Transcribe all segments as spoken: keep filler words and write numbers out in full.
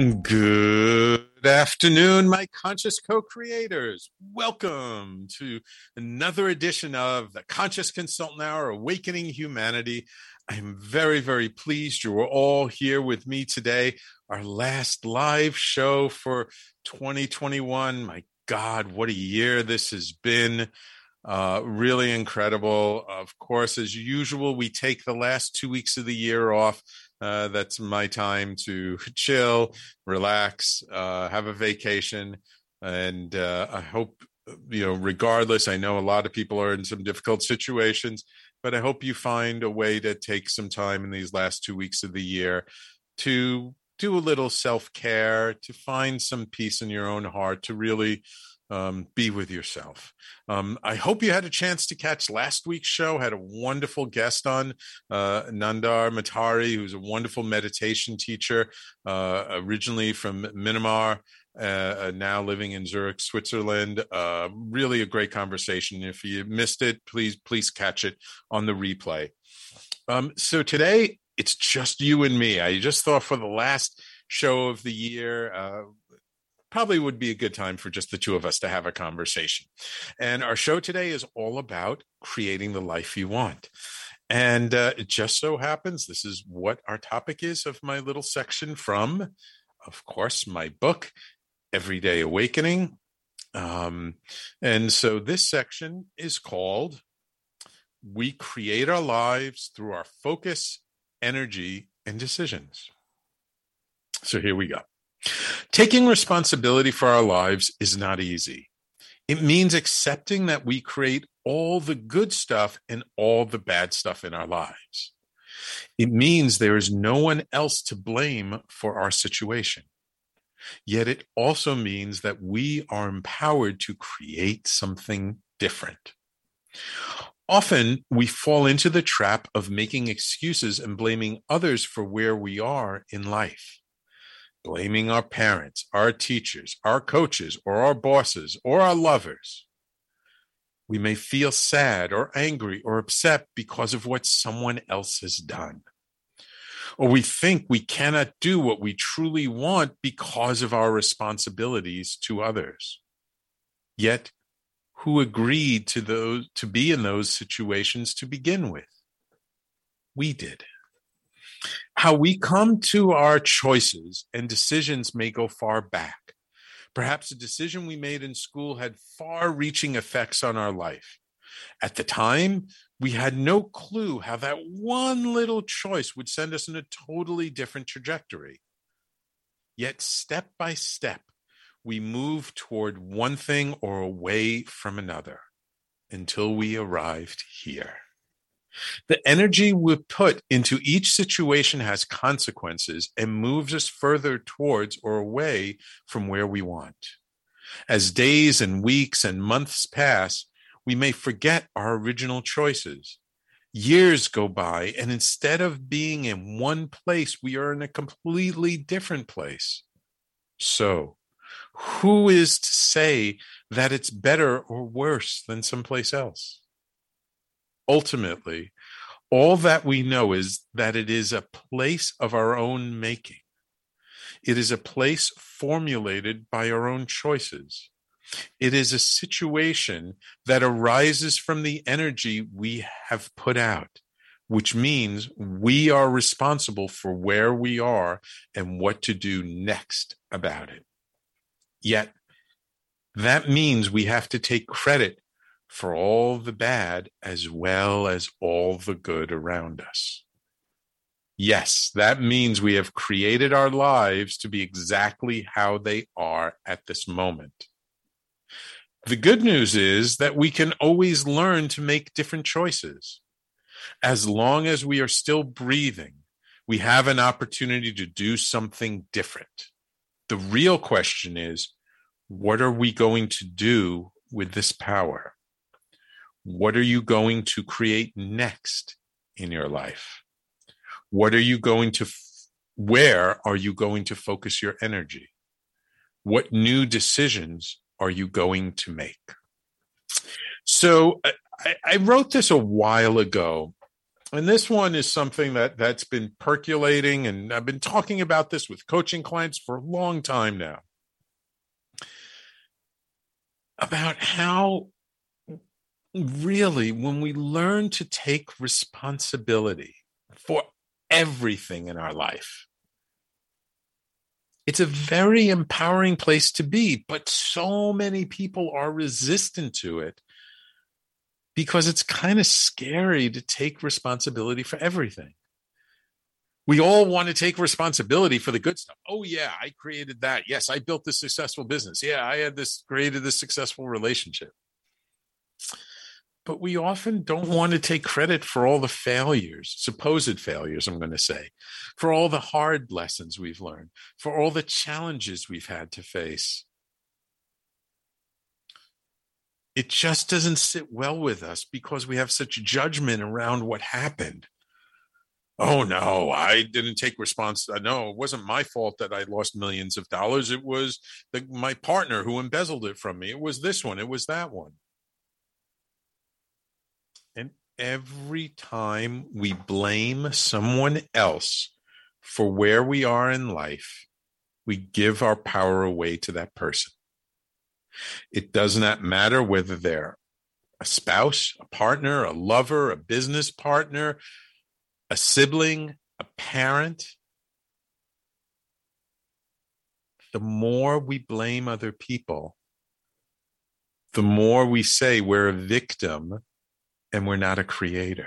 Good afternoon, my conscious co-creators. Welcome to another edition of the Conscious Consultant Hour, Awakening Humanity. I'm very, very pleased you are all here with me today. Our last live show for twenty twenty-one. My God, what a year this has been. Uh, really incredible. Of course, as usual, we take the last two weeks of the year off. Uh, that's my time to chill, relax, uh, have a vacation. And uh, I hope, you know, regardless, I know a lot of people are in some difficult situations, but I hope you find a way to take some time in these last two weeks of the year to do a little self-care, to find some peace in your own heart, to really Um, be with yourself. Um, I hope you had a chance to catch last week's show. Had a wonderful guest on, uh, Nandar Matari, who's a wonderful meditation teacher, uh, originally from Myanmar, uh, now living in Zurich, Switzerland. Uh, really a great conversation. If you missed it, please, please catch it on the replay. Um, so today, it's just you and me. I just thought for the last show of the year, uh, probably would be a good time for just the two of us to have a conversation. And our show today is all about creating the life you want. And uh, it just so happens this is what our topic is of my little section from, of course, my book, Everyday Awakening. Um, and so this section is called We Create Our Lives Through Our Focus, Energy, and Decisions. So here we go. Taking responsibility for our lives is not easy. It means accepting that we create all the good stuff and all the bad stuff in our lives. It means there is no one else to blame for our situation. Yet it also means that we are empowered to create something different. Often we fall into the trap of making excuses and blaming others for where we are in life. Blaming our parents, our teachers, our coaches, or our bosses, or our lovers. We may feel sad or angry or upset because of what someone else has done. Or we think we cannot do what we truly want because of our responsibilities to others. Yet, who agreed to those to be in those situations to begin with? We did. How we come to our choices and decisions may go far back. Perhaps a decision we made in school had far-reaching effects on our life. At the time, we had no clue how that one little choice would send us in a totally different trajectory. Yet step by step, we moved toward one thing or away from another until we arrived here. The energy we put into each situation has consequences and moves us further towards or away from where we want. As days and weeks and months pass, we may forget our original choices. Years go by, and instead of being in one place, we are in a completely different place. So, who is to say that it's better or worse than someplace else? Ultimately, all that we know is that it is a place of our own making. It is a place formulated by our own choices. It is a situation that arises from the energy we have put out, which means we are responsible for where we are and what to do next about it. Yet, that means we have to take credit for all the bad as well as all the good around us. Yes, that means we have created our lives to be exactly how they are at this moment. The good news is that we can always learn to make different choices. As long as we are still breathing, we have an opportunity to do something different. The real question is, what are we going to do with this power? What are you going to create next in your life? What are you going to, f- where are you going to focus your energy? What new decisions are you going to make? So I, I wrote this a while ago, And this one is something that that's been percolating, and I've been talking about this with coaching clients for a long time now, about how really when we learn to take responsibility for everything in our life, it's a very empowering place to be, but so many people are resistant to it because it's kind of scary to take responsibility for everything. We all want to take responsibility for the good stuff. Oh, yeah, I created that. Yes, I built this successful business. Yeah, I had this, created this successful relationship. But we often don't want to take credit for all the failures, supposed failures, I'm going to say, for all the hard lessons we've learned, for all the challenges we've had to face. It just doesn't sit well with us because we have such judgment around what happened. Oh, no, I didn't take responsibility. No, it wasn't my fault that I lost millions of dollars. It was the, my partner who embezzled it from me. It was this one. It was that one. And every time we blame someone else for where we are in life, we give our power away to that person. It does not matter whether they're a spouse, a partner, a lover, a business partner, a sibling, a parent. The more we blame other people, the more we say we're a victim and we're not a creator.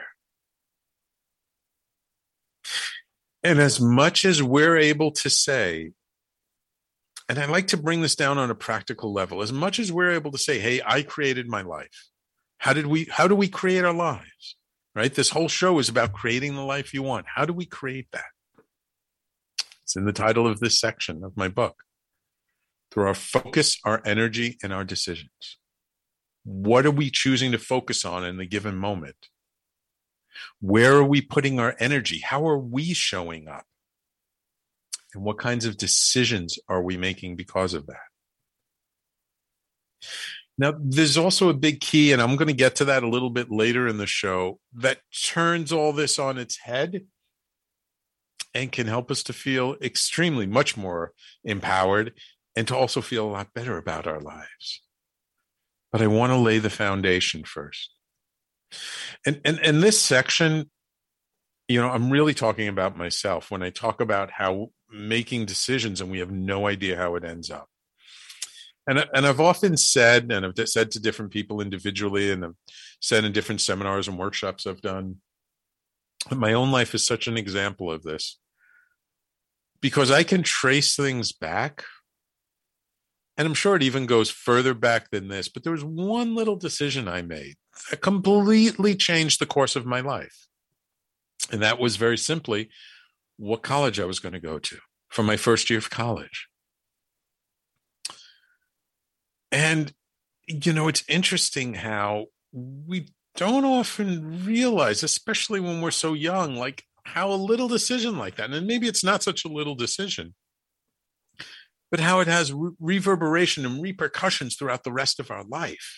And as much as we're able to say, and I like to bring this down on a practical level, as much as we're able to say, hey, I created my life. How did we, how do we create our lives? Right? This whole show is about creating the life you want. How do we create that? It's in the title of this section of my book. Through our focus, our energy, and our decisions. What are we choosing to focus on in the given moment? Where are we putting our energy? How are we showing up? And what kinds of decisions are we making because of that? Now, there's also a big key, and I'm going to get to that a little bit later in the show, that turns all this on its head and can help us to feel extremely much more empowered and to also feel a lot better about our lives. But I want to lay the foundation first. And, and, and this section, you know, I'm really talking about myself when I talk about how making decisions and we have no idea how it ends up. And, and I've often said, and I've said to different people individually, and I've said in different seminars and workshops I've done, my own life is such an example of this. Because I can trace things back, and I'm sure it even goes further back than this, but there was one little decision I made that completely changed the course of my life. And that was very simply what college I was going to go to for my first year of college. And, you know, it's interesting how we don't often realize, especially when we're so young, like how a little decision like that, and maybe it's not such a little decision, but how it has re- reverberation and repercussions throughout the rest of our life.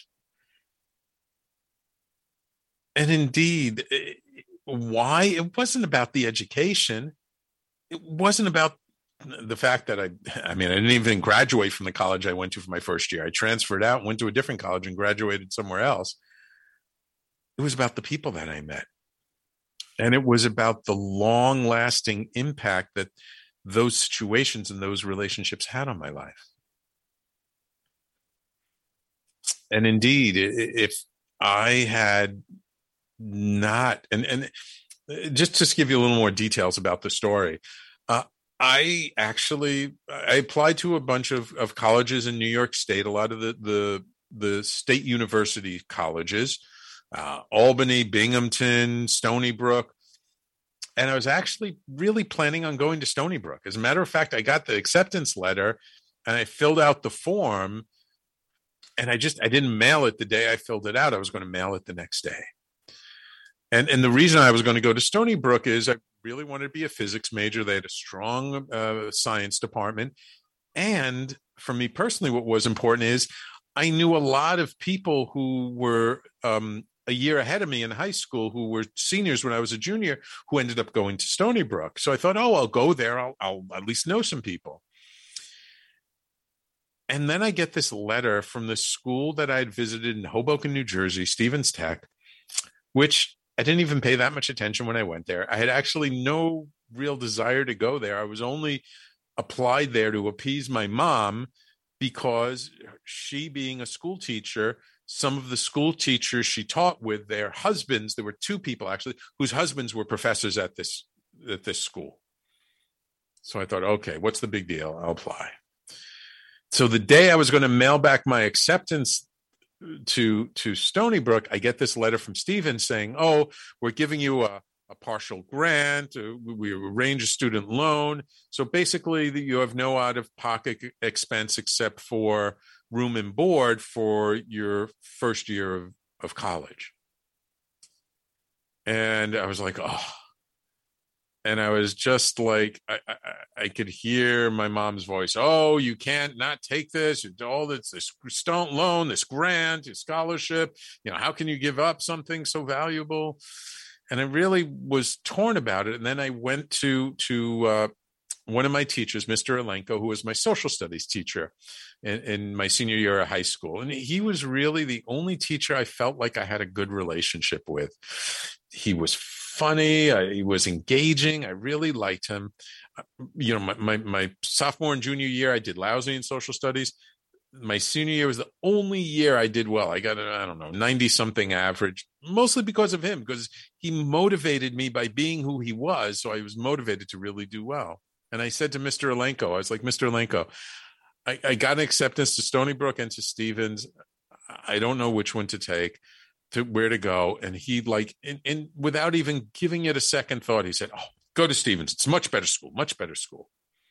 And indeed, it, why? It wasn't about the education. It wasn't about the fact that I, I mean, I didn't even graduate from the college I went to for my first year. I transferred out, went to a different college and graduated somewhere else. It was about the people that I met. And it was about the long lasting impact that those situations and those relationships had on my life. And indeed, if I had not, and, and just to give you a little more details about the story, uh, I actually, I applied to a bunch of, of colleges in New York State, a lot of the, the, the state university colleges, uh, Albany, Binghamton, Stony Brook. And I was actually really planning on going to Stony Brook. As a matter of fact, I got the acceptance letter and I filled out the form, and I just, I didn't mail it the day I filled it out. I was going to mail it the next day. And, and the reason I was going to go to Stony Brook is I really wanted to be a physics major. They had a strong uh, science department. And for me personally, what was important is I knew a lot of people who were um, a year ahead of me in high school who were seniors when I was a junior, who ended up going to Stony Brook. So I thought, oh, I'll go there. I'll, I'll at least know some people. And then I get this letter from the school that I had visited in Hoboken, New Jersey, Stevens Tech, which I didn't even pay that much attention when I went there. I had actually no real desire to go there. I was only applied there to appease my mom because she, being a school teacher, some of the school teachers she taught with, their husbands, there were two people actually, whose husbands were professors at this, at this school. So I thought, okay, what's the big deal? I'll apply. So the day I was going to mail back my acceptance to, to Stony Brook, I get this letter from Stevens saying, oh, we're giving you a, a partial grant. We arrange a student loan. So basically you have no out-of-pocket expense except for room and board for your first year of, of college. And I was like, oh. And I was just like, I, I, I could hear my mom's voice. Oh, you can't not take this. All this, this student loan, this grant, this scholarship. You know, how can you give up something so valuable? And I really was torn about it. And then I went to to uh, one of my teachers, Mister Alenko, who was my social studies teacher in, in my senior year of high school. And he was really the only teacher I felt like I had a good relationship with. He was funny. I, he was engaging. I really liked him. You know, my, my, my sophomore and junior year, I did lousy in social studies. My senior year was the only year I did well. I got, a, I don't know, ninety something average, mostly because of him, because he motivated me by being who he was. So I was motivated to really do well. And I said to Mister Alenko, I was like, Mister Alenko, I, I got an acceptance to Stony Brook and to Stevens. I don't know which one to take, to where to go. And he like, and, and without even giving it a second thought, he said, oh, go to Stevens. It's a much better school, much better school.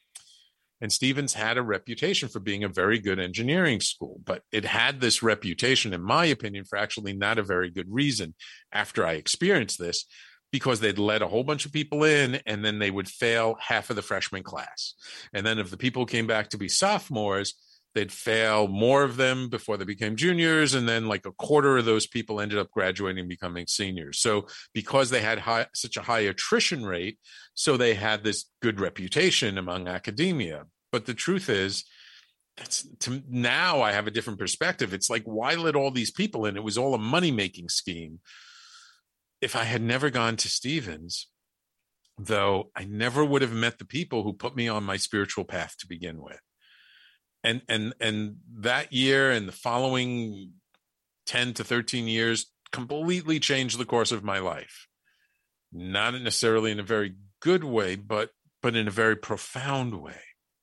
And Stevens had a reputation for being a very good engineering school, but it had this reputation, in my opinion, for actually not a very good reason after I experienced this, because they'd let a whole bunch of people in and then they would fail half of the freshman class. And then if the people came back to be sophomores, they'd fail more of them before they became juniors. And then like a quarter of those people ended up graduating and becoming seniors. So because they had high, such a high attrition rate, so they had this good reputation among academia. But the truth is, that's, to, now I have a different perspective. It's like, why let all these people in? It was all a money-making scheme. If I had never gone to Stevens, though, I never would have met the people who put me on my spiritual path to begin with. And and and that year and the following ten to thirteen years completely changed the course of my life. Not necessarily in a very good way, but but in a very profound way.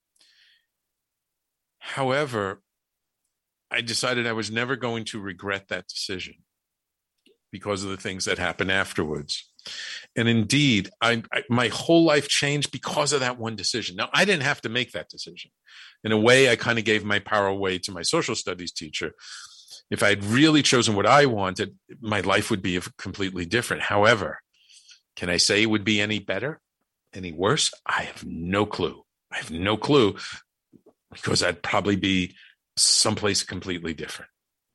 However, I decided I was never going to regret that decision because of the things that happened afterwards. And indeed, I, I, my whole life changed because of that one decision. Now, I didn't have to make that decision. In a way, I kind of gave my power away to my social studies teacher. If I had really chosen what I wanted, my life would be completely different. However, can I say it would be any better, any worse? I have no clue. I have no clue, because I'd probably be someplace completely different.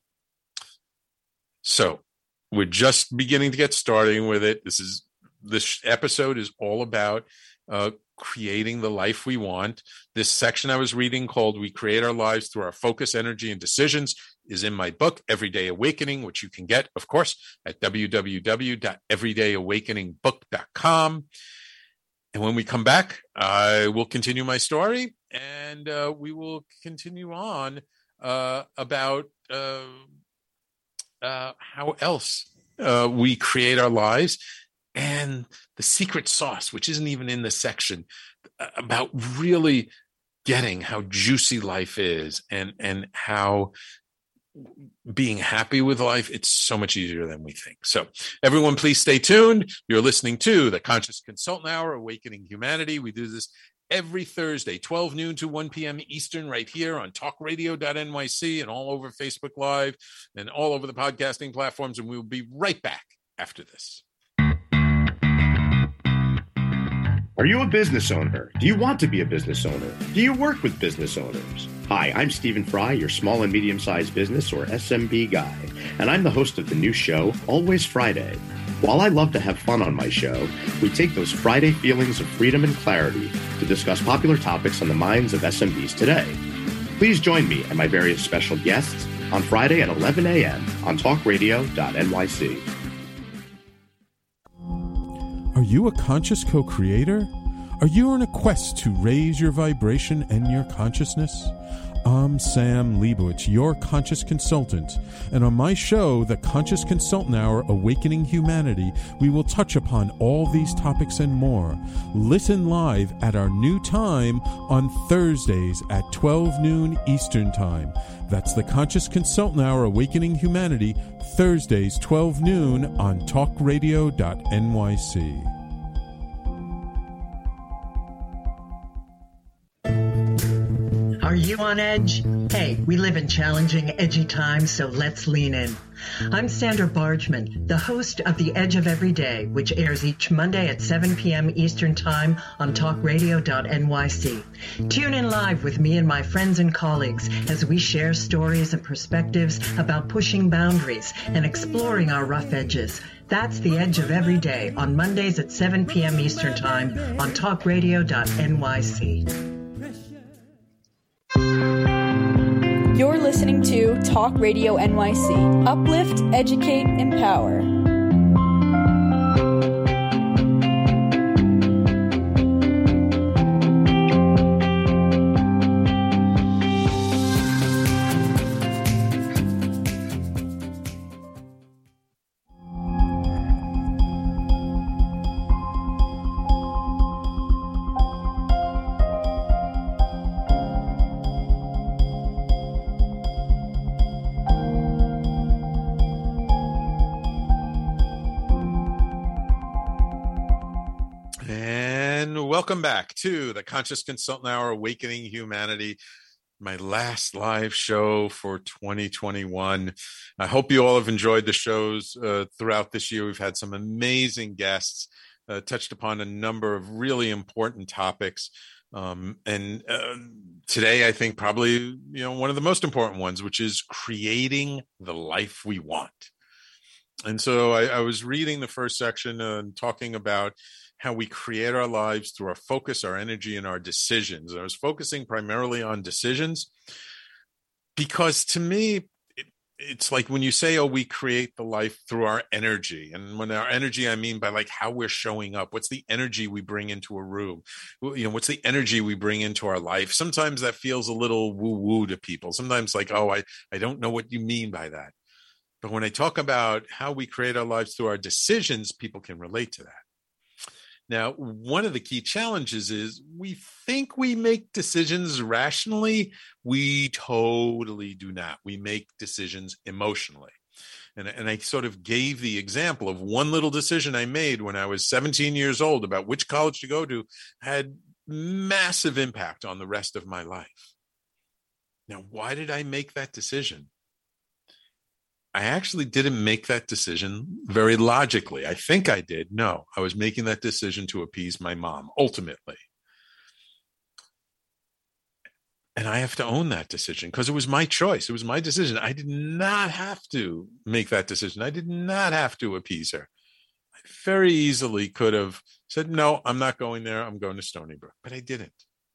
So we're just beginning to get started with it. This is this episode is all about uh, creating the life we want. This section I was reading called "We Create Our Lives Through Our Focus, Energy, and Decisions" is in my book, Everyday Awakening, which you can get, of course, at w w w dot everyday awakening book dot com. And when we come back, I will continue my story, and uh, we will continue on uh, about uh, uh, how else uh, we create our lives, and the secret sauce, which isn't even in this section, about really getting how juicy life is, and and how being happy with life, it's so much easier than we think. So everyone, please stay tuned. You're listening to the Conscious Consultant Hour, Awakening Humanity. We do this every Thursday, twelve noon to one p.m. Eastern, right here on talk radio dot n y c and all over Facebook Live and all over the podcasting platforms. And we will be right back after this. Are you a business owner? Do you want to be a business owner? Do you work with business owners? Hi, I'm Stephen Fry, your small and medium-sized business, or S M B guy, and I'm the host of the new show, Always Friday. While I love to have fun on my show, we take those Friday feelings of freedom and clarity to discuss popular topics on the minds of S M Bs today. Please join me and my various special guests on Friday at eleven a.m. on talk radio dot N Y C. Are you a conscious co-creator? Are you on a quest to raise your vibration and your consciousness? I'm Sam Leibowitz, your conscious consultant, and on my show, The Conscious Consultant Hour, Awakening Humanity, we will touch upon all these topics and more. Listen live at our new time on Thursdays at twelve noon Eastern Time. That's The Conscious Consultant Hour, Awakening Humanity, Thursdays, twelve noon on talk radio dot N Y C. Are you on edge? Hey, we live in challenging, edgy times, so let's lean in. I'm Sandra Bargman, the host of The Edge of Every Day, which airs each Monday at seven p.m. Eastern Time on talk radio dot N Y C. Tune in live with me and my friends and colleagues as we share stories and perspectives about pushing boundaries and exploring our rough edges. That's The Edge of Every Day on Mondays at seven p.m. Eastern Time on talk radio dot N Y C. You're listening to Talk Radio N Y C. Uplift, educate, empower. Welcome back to the Conscious Consultant Hour, Awakening Humanity, my last live show for twenty twenty-one. I hope you all have enjoyed the shows uh, throughout this year. We've had some amazing guests, uh, touched upon a number of really important topics. Um, and uh, today, I think probably, you know, one of the most important ones, which is creating the life we want. And so I, I was reading the first section and talking about how we create our lives through our focus, our energy, and our decisions. I was focusing primarily on decisions because to me, it, it's like when you say, oh, we create the life through our energy. And when our energy, I mean by like how we're showing up. What's the energy we bring into a room? You know, what's the energy we bring into our life? Sometimes that feels a little woo-woo to people. Sometimes like, oh, I, I don't know what you mean by that. But when I talk about how we create our lives through our decisions, people can relate to that. Now, one of the key challenges is we think we make decisions rationally. We totally do not. We make decisions emotionally. And, and I sort of gave the example of one little decision I made when I was seventeen years old about which college to go to had massive impact on the rest of my life. Now, why did I make that decision? I actually didn't make that decision very logically. I think I did. No, I was making that decision to appease my mom, ultimately. And I have to own that decision because it was my choice. It was my decision. I did not have to make that decision. I did not have to appease her. I very easily could have said, no, I'm not going there. I'm going to Stony Brook. But I didn't.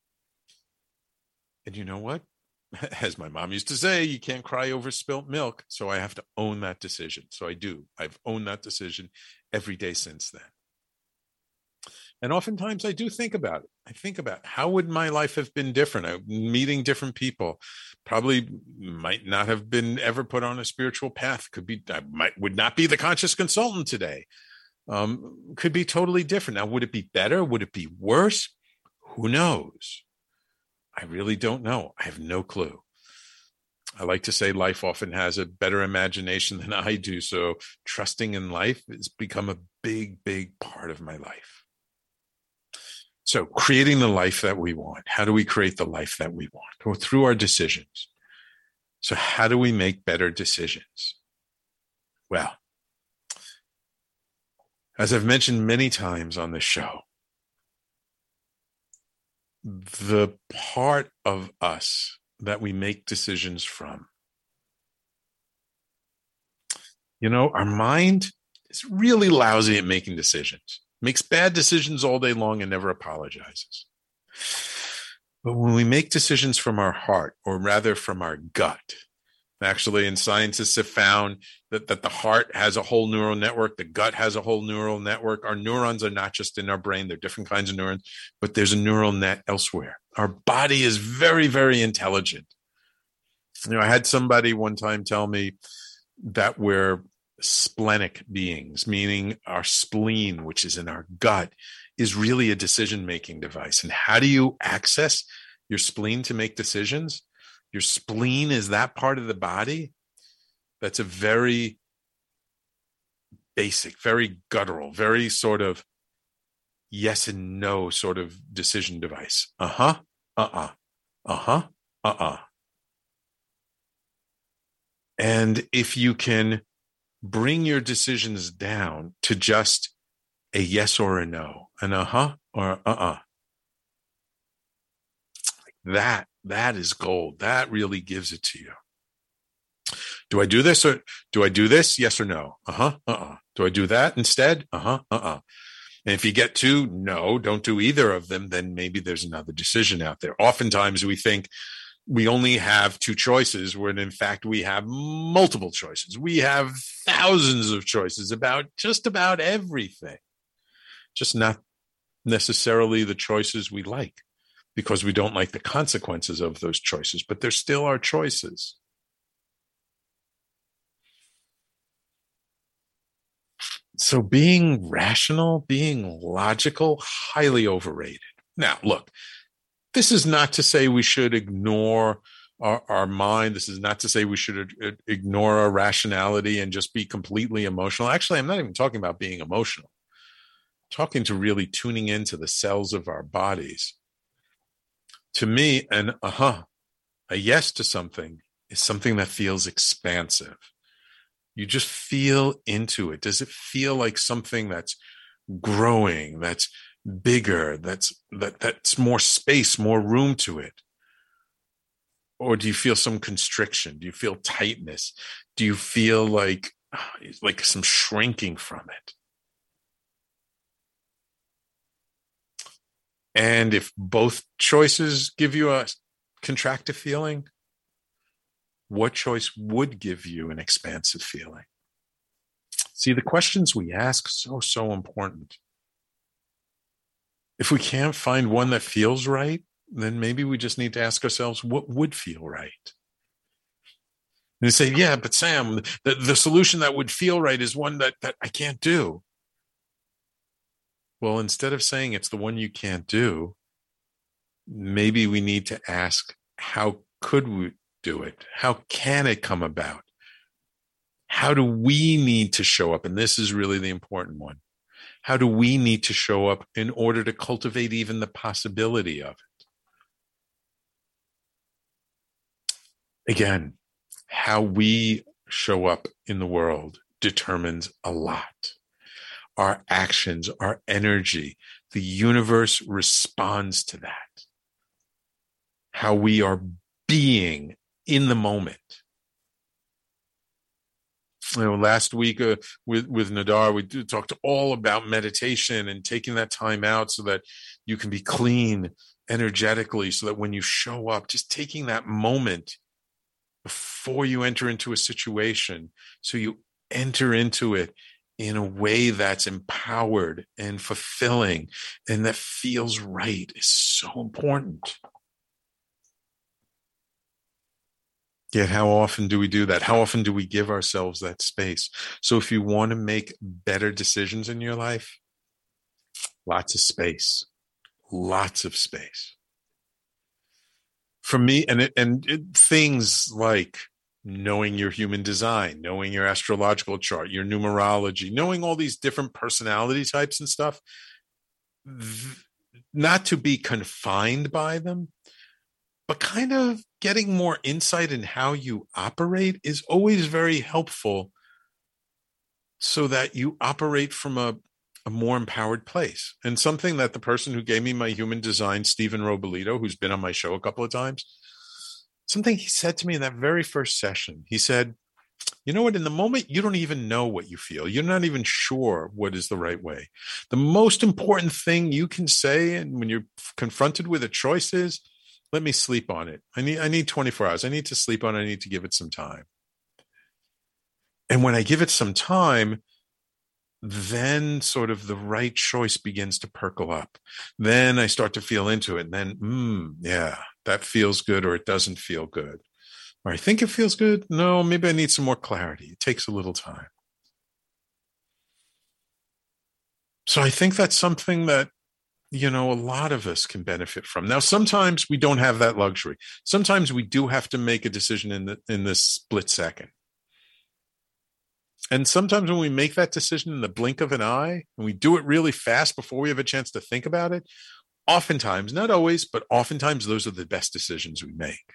And you know what? As my mom used to say, you can't cry over spilt milk. So I have to own that decision. So I do. I've owned that decision every day since then. And oftentimes I do think about it. I think about how would my life have been different? I'm meeting different people. Probably might not have been ever put on a spiritual path. Could be, I might, would not be the conscious consultant today. Um, could be totally different. Now, would it be better? Would it be worse? Who knows? I really don't know. I have no clue. I like to say life often has a better imagination than I do. So trusting in life has become a big, big part of my life. So creating the life that we want. How do we create the life that we want? Well, through our decisions. So how do we make better decisions? Well, as I've mentioned many times on this show, the part of us that we make decisions from. You know, our mind is really lousy at making decisions, makes bad decisions all day long and never apologizes. But when we make decisions from our heart, or rather from our gut, actually, and scientists have found that, that the heart has a whole neural network, the gut has a whole neural network. Our neurons are not just in our brain, they're different kinds of neurons, but there's a neural net elsewhere. Our body is very, very intelligent. You know, I had somebody one time tell me that we're splenic beings, meaning our spleen, which is in our gut, is really a decision-making device. And how do you access your spleen to make decisions? Your spleen is that part of the body that's a very basic, very guttural, very sort of yes and no sort of decision device. Uh-huh, uh-uh, uh-huh, uh-uh. And if you can bring your decisions down to just a yes or a no, an uh-huh or uh-uh, that, that is gold. That really gives it to you. Do I do this or do I do this? Yes or no? Uh-huh, uh-uh. Do I do that instead? Uh-huh, uh-uh. And if you get to no, don't do either of them, then maybe there's another decision out there. Oftentimes we think we only have two choices, when in fact we have multiple choices. We have thousands of choices about just about everything, just not necessarily the choices we like, because we don't like the consequences of those choices, but they're still our choices. So being rational, being logical, highly overrated. Now, look, this is not to say we should ignore our, our mind. This is not to say we should ignore our rationality and just be completely emotional. Actually, I'm not even talking about being emotional. I'm talking to really tuning into the cells of our bodies. To me, an uh-huh, a yes to something is something that feels expansive. You just feel into it. Does it feel like something that's growing, that's bigger, that's that that's more space, more room to it? Or do you feel some constriction? Do you feel tightness? Do you feel like like some shrinking from it? And if both choices give you a contractive feeling, what choice would give you an expansive feeling? See, the questions we ask are so, so important. If we can't find one that feels right, then maybe we just need to ask ourselves, what would feel right? And they say, yeah, but Sam, the, the solution that would feel right is one that, that I can't do. Well, instead of saying it's the one you can't do, maybe we need to ask, how could we do it? How can it come about? How do we need to show up? And this is really the important one. How do we need to show up in order to cultivate even the possibility of it? Again, how we show up in the world determines a lot. Our actions, our energy, the universe responds to that. How we are being in the moment. You know, last week uh, with, with Nadar, we talked all about meditation and taking that time out so that you can be clean energetically, so that when you show up, just taking that moment before you enter into a situation, so you enter into it in a way that's empowered and fulfilling and that feels right is so important. Yet how often do we do that? How often do we give ourselves that space? So if you want to make better decisions in your life, lots of space, lots of space. For me, and it, and it, things like knowing your human design, knowing your astrological chart, your numerology, knowing all these different personality types and stuff, th- not to be confined by them, but kind of getting more insight in how you operate is always very helpful, so that you operate from a, a more empowered place. And something that the person who gave me my human design, Stephen Robolito, who's been on my show a couple of times, something he said to me in that very first session, he said, you know what, in the moment, you don't even know what you feel. You're not even sure what is the right way. The most important thing you can say, and when you're confronted with a choice, is, let me sleep on it. I need, I need twenty-four hours. I need to sleep on it. I need to give it some time. And when I give it some time, then sort of the right choice begins to percolate up. Then I start to feel into it. And then, mm, yeah, that feels good, or it doesn't feel good. Or I think it feels good. No, maybe I need some more clarity. It takes a little time. So I think that's something that, you know, a lot of us can benefit from. Now, sometimes we don't have that luxury. Sometimes we do have to make a decision in the, in this split second. And sometimes when we make that decision in the blink of an eye, and we do it really fast before we have a chance to think about it, oftentimes, not always, but oftentimes those are the best decisions we make.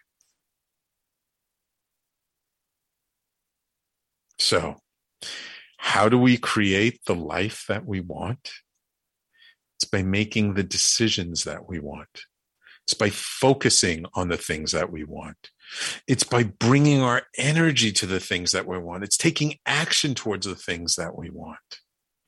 So, how do we create the life that we want? It's by making the decisions that we want. It's by focusing on the things that we want. It's by bringing our energy to the things that we want. It's taking action towards the things that we want.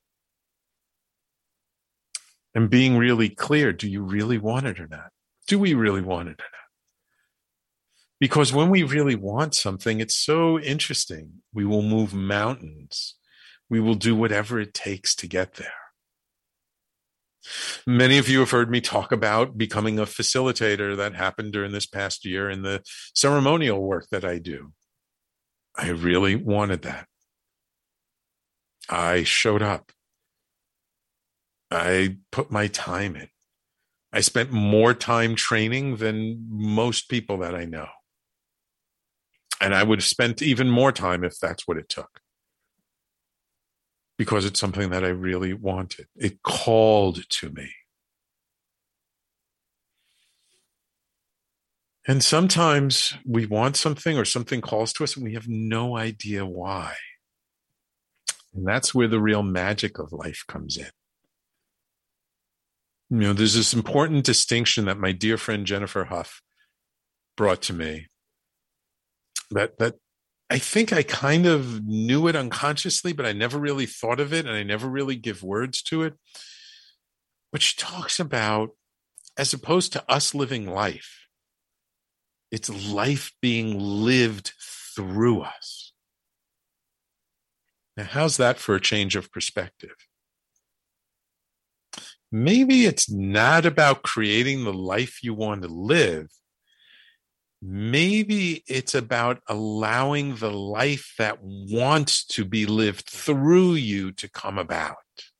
And being really clear, do you really want it or not? Do we really want it or not? Because when we really want something, it's so interesting. We will move mountains. We will do whatever it takes to get there. Many of you have heard me talk about becoming a facilitator. That happened during this past year in the ceremonial work that I do. I really wanted that. I showed up. I put my time in. I spent more time training than most people that I know. And I would have spent even more time if that's what it took. Because it's something that I really wanted. It called to me. And sometimes we want something, or something calls to us, and we have no idea why. And that's where the real magic of life comes in. You know, there's this important distinction that my dear friend Jennifer Huff brought to me. That that I think I kind of knew it unconsciously, but I never really thought of it, and I never really give words to it. But she talks about, as opposed to us living life, it's life being lived through us. Now, how's that for a change of perspective? Maybe it's not about creating the life you want to live. Maybe it's about allowing the life that wants to be lived through you to come about.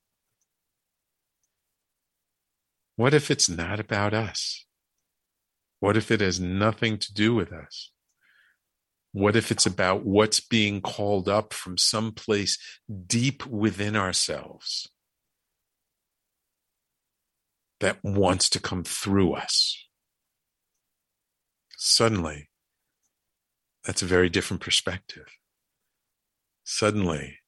What if it's not about us? What if it has nothing to do with us? What if it's about what's being called up from someplace deep within ourselves that wants to come through us? Suddenly, that's a very different perspective. Suddenly,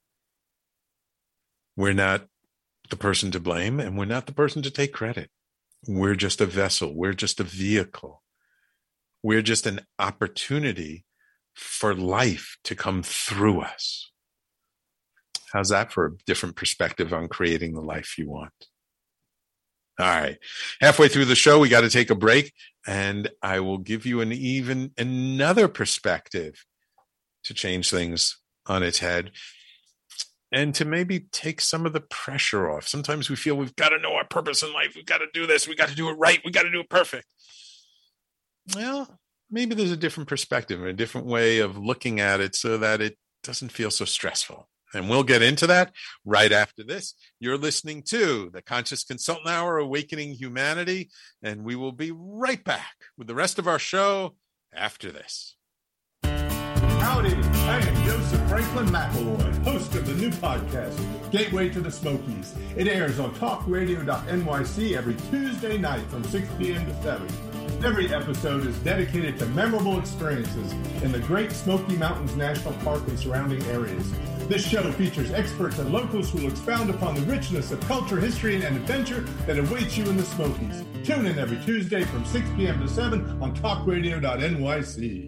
we're not the person to blame, and we're not the person to take credit. We're just a vessel. We're just a vehicle. We're just an opportunity for life to come through us. How's that for a different perspective on creating the life you want? All right. Halfway through the show, we got to take a break, and I will give you an even another perspective to change things on its head and to maybe take some of the pressure off. Sometimes we feel we've got to know our purpose in life. We've got to do this. We got to do it right. We got to do it perfect. Well, maybe there's a different perspective and a different way of looking at it so that it doesn't feel so stressful. And we'll get into that right after this. You're listening to the Conscious Consultant Hour, Awakening Humanity, and we will be right back with the rest of our show after this. Howdy, I am Joseph Franklin McElroy, host of the new podcast, Gateway to the Smokies. It airs on talk radio dot N Y C every Tuesday night from six p.m. to seven. Every episode is dedicated to memorable experiences in the Great Smoky Mountains National Park and surrounding areas. This show features experts and locals who will expound upon the richness of culture, history, and adventure that awaits you in the Smokies. Tune in every Tuesday from six p.m. to seven on talk radio dot N Y C.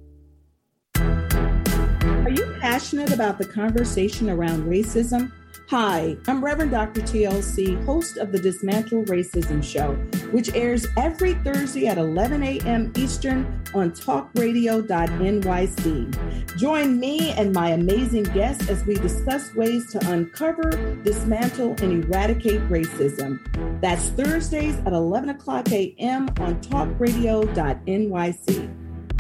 Are you passionate about the conversation around racism? Hi, I'm Reverend Doctor T L C, host of the Dismantle Racism Show, which airs every Thursday at eleven a.m. Eastern on talk radio dot N Y C. Join me and my amazing guests as we discuss ways to uncover, dismantle, and eradicate racism. That's Thursdays at eleven o'clock a.m. on talk radio dot N Y C.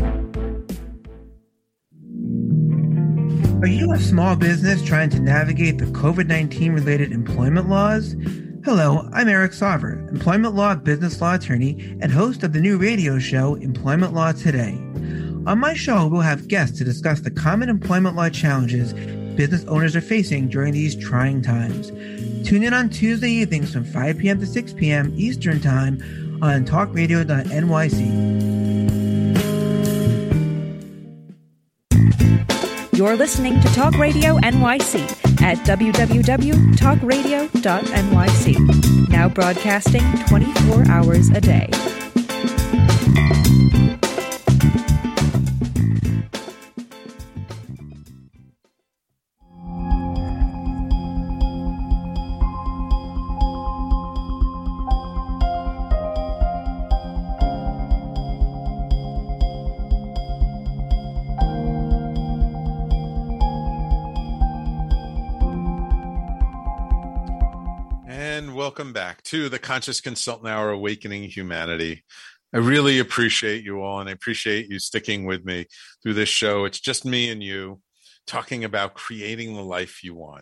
Are you a small business trying to navigate the covid nineteen related employment laws? Hello, I'm Eric Sauver, employment law business law attorney and host of the new radio show, Employment Law Today. On my show, we'll have guests to discuss the common employment law challenges business owners are facing during these trying times. Tune in on Tuesday evenings from five p.m. to six p.m. Eastern Time on talk radio dot N Y C. You're listening to Talk Radio N Y C at w w w dot talk radio dot N Y C. Now broadcasting twenty-four hours a day. Welcome back to the Conscious Consultant Hour, Awakening Humanity. I really appreciate you all, and I appreciate you sticking with me through this show. It's just me and you talking about creating the life you want.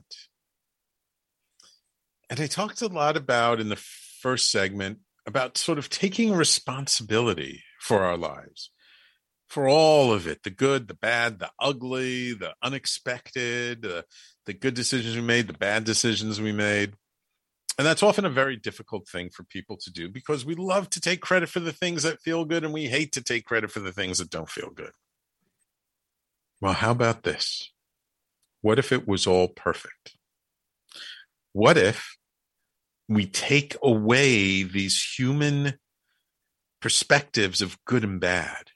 And I talked a lot about in the first segment about sort of taking responsibility for our lives, for all of it, the good, the bad, the ugly, the unexpected, uh, the good decisions we made, the bad decisions we made. And that's often a very difficult thing for people to do because we love to take credit for the things that feel good and we hate to take credit for the things that don't feel good. Well, how about this? What if it was all perfect? What if we take away these human perspectives of good and bad?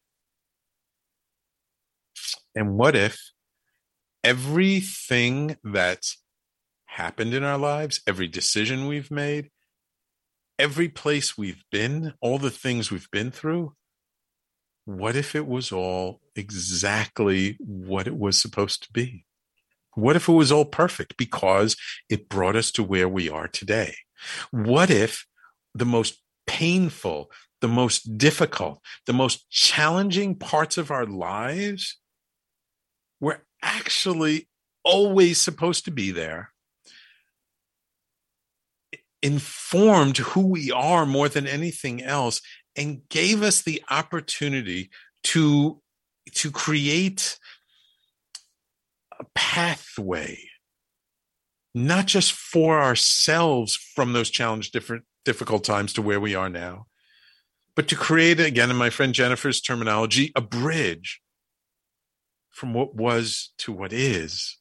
And what if everything that's happened in our lives, every decision we've made, every place we've been, all the things we've been through, what if it was all exactly what it was supposed to be? What if it was all perfect because it brought us to where we are today? What if the most painful, the most difficult, the most challenging parts of our lives were actually always supposed to be there, informed who we are more than anything else, and gave us the opportunity to, to create a pathway, not just for ourselves from those challenged, different, difficult times to where we are now, but to create, again, in my friend Jennifer's terminology, a bridge from what was to what is.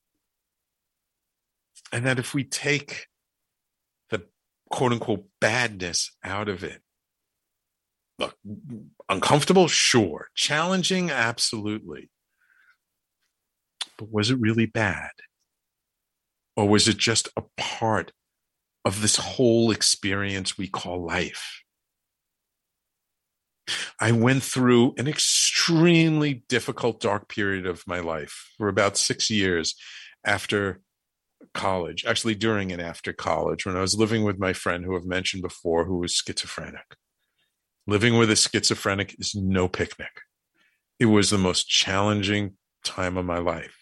And that if we take quote unquote badness out of it. Look, uncomfortable? Sure. Challenging? Absolutely. But was it really bad? Or was it just a part of this whole experience we call life? I went through an extremely difficult, dark period of my life for about six years after college, actually during and after college, when I was living with my friend who I've mentioned before, who was schizophrenic. Living with a schizophrenic is no picnic. It was the most challenging time of my life.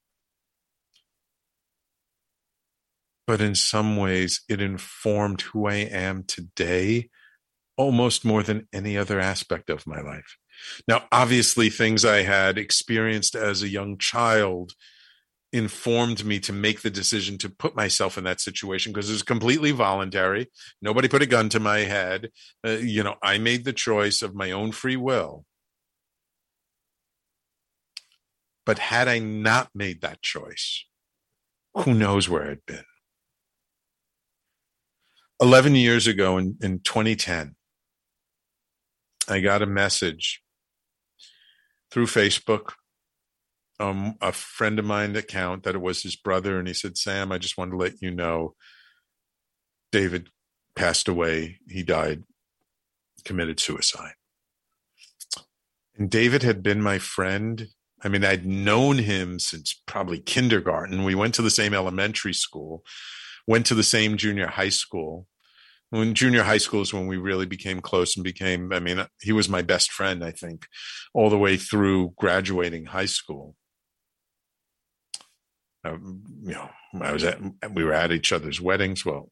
But in some ways, it informed who I am today almost more than any other aspect of my life. Now, obviously, things I had experienced as a young child informed me to make the decision to put myself in that situation because it was completely voluntary. Nobody put a gun to my head. Uh, you know, I made the choice of my own free will. But had I not made that choice, who knows where I'd been. eleven years ago in, in twenty ten, I got a message through Facebook, um, a friend of mine account, that it was his brother. And he said, Sam, I just wanted to let you know David passed away. He died, committed suicide. And David had been my friend. I mean, I'd known him since probably kindergarten. We went to the same elementary school, went to the same junior high school. When junior high school is when we really became close and became, I mean, he was my best friend, I think, all the way through graduating high school. Um, you know, I was at, we were at each other's weddings. Well,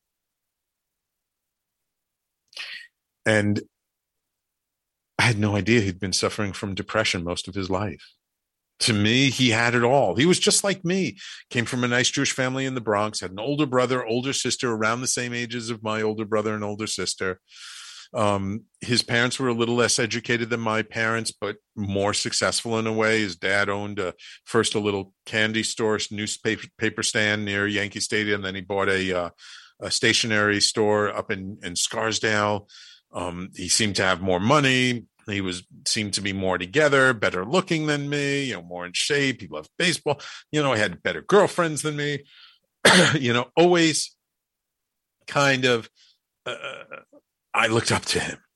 and I had no idea he'd been suffering from depression most of his life. To me, he had it all. He was just like me. Came from a nice Jewish family in the Bronx, had an older brother, older sister, around the same ages of my older brother and older sister. Um, his parents were a little less educated than my parents, but more successful in a way. His dad owned a, first a little candy store, newspaper paper stand near Yankee Stadium. Then he bought a, uh, a stationery store up in, in Scarsdale. Um, he seemed to have more money. He was seemed to be more together, better looking than me, you know, more in shape. He loved baseball. You know, he had better girlfriends than me. You know, always kind of, uh, I looked up to him.